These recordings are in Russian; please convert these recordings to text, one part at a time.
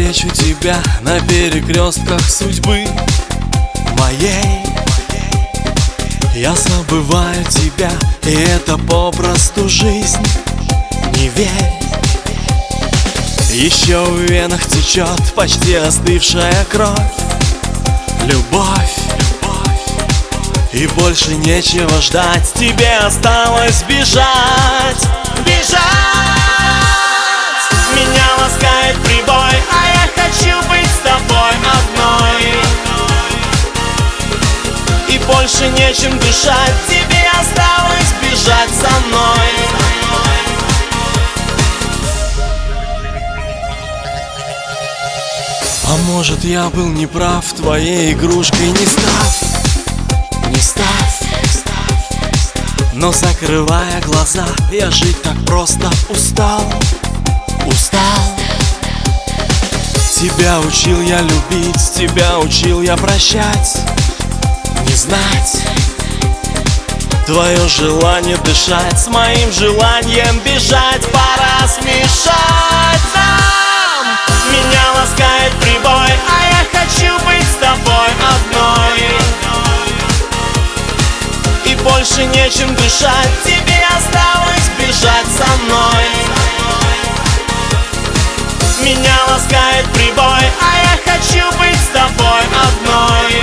встречу тебя на перекрестках судьбы моей. Я забываю тебя, и это попросту жизнь. Не верь. Еще в венах течет почти остывшая кровь. Любовь. И больше нечего ждать, тебе осталось бежать. Бежать. Меня ласкает прибой, а я хочу быть с тобой одной. И больше нечем дышать, тебе осталось бежать со мной. А может, я был неправ, твоей игрушкой не став. Но закрывая глаза, я жить так просто устал. Тебя учил я любить, тебя учил я прощать. Не знать твое желание дышать с моим желанием бежать. Пора смешать нам. Меня ласкает прибой, а я хочу быть с тобой одной. И больше нечем дышать, тебе осталось бежать со мной. Меня ласкает прибой, а я хочу быть с тобой одной.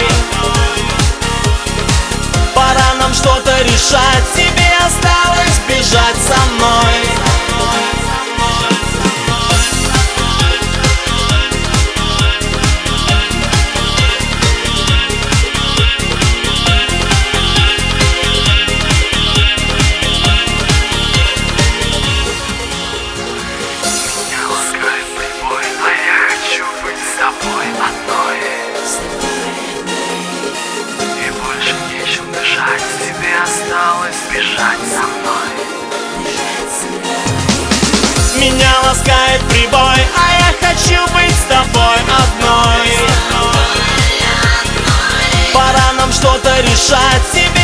Пора нам что-то решать, тебе осталось бежать со мной. Тебе осталось бежать со мной. Меня ласкает прибой, а я хочу быть с тобой одной. Пора нам что-то решать, тебе